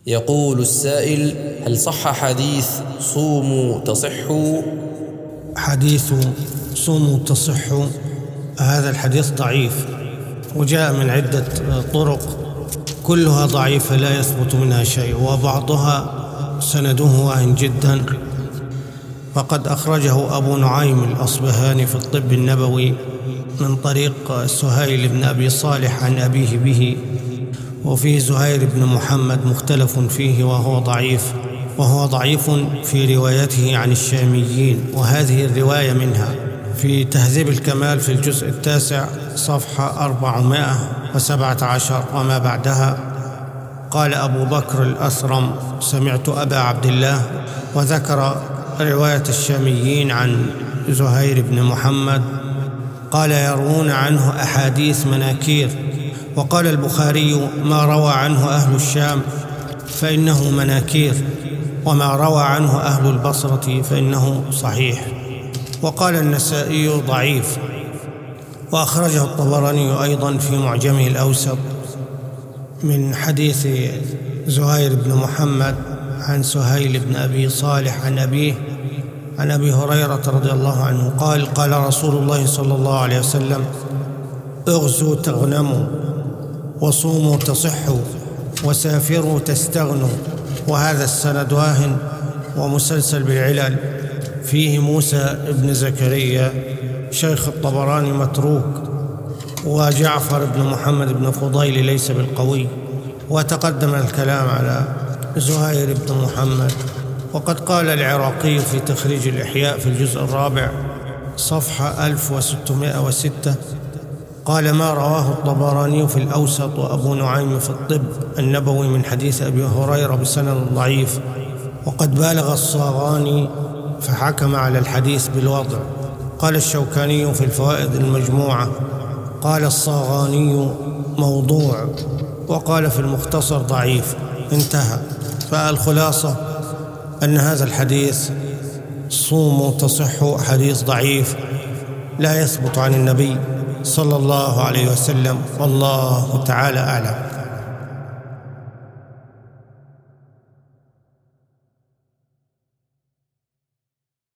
يقول السائل: هل صح حديث صوموا تصحوا؟ حديث صوموا تصحوا هذا الحديث ضعيف، وجاء من عدة طرق كلها ضعيفة لا يثبت منها شيء، وبعضها سنده واهن جدا. فقد أخرجه أبو نعيم الأصبهاني في الطب النبوي من طريق سهيل بن أبي صالح عن أبيه به، وفيه زهير بن محمد مختلف فيه وهو ضعيف في روايته عن الشاميين، وهذه الرواية منها. في تهذيب الكمال في الجزء 9 صفحة 417 وما بعدها قال أبو بكر الأثرم: سمعت أبا عبد الله، وذكر رواية الشاميين عن زهير بن محمد قال: يروون عنه أحاديث مناكير. وقال البخاري: ما روى عنه أهل الشام فإنه مناكير، وما روى عنه أهل البصرة فإنه صحيح. وقال النسائي: ضعيف. وأخرجه الطبراني أيضا في معجمه الأوسط من حديث زهير بن محمد عن سهيل بن أبي صالح عن أبيه عن أبي هريرة رضي الله عنه قال: قال رسول الله صلى الله عليه وسلم: اغزوا تغنموا، وصوموا تصحوا، وسافروا تستغنوا. وهذا السند واهن ومسلسل بالعلل، فيه موسى بن زكريا شيخ الطبراني متروك، وجعفر بن محمد بن فضيل ليس بالقوي. وتقدم الكلام على زهير بن محمد. وقد قال العراقي في تخريج الإحياء في الجزء 4 صفحة 1606 قال: ما رواه الطبراني في الأوسط وأبو نعيم في الطب النبوي من حديث أبي هريرة بسند ضعيف. وقد بالغ الصاغاني فحكم على الحديث بالوضع. قال الشوكاني في الفوائد المجموعة: قال الصاغاني موضوع، وقال في المختصر ضعيف. انتهى. فالخلاصة أن هذا الحديث صوموا تصحوا حديث ضعيف لا يثبت عن النبي صلى الله عليه وسلم، والله تعالى أعلم.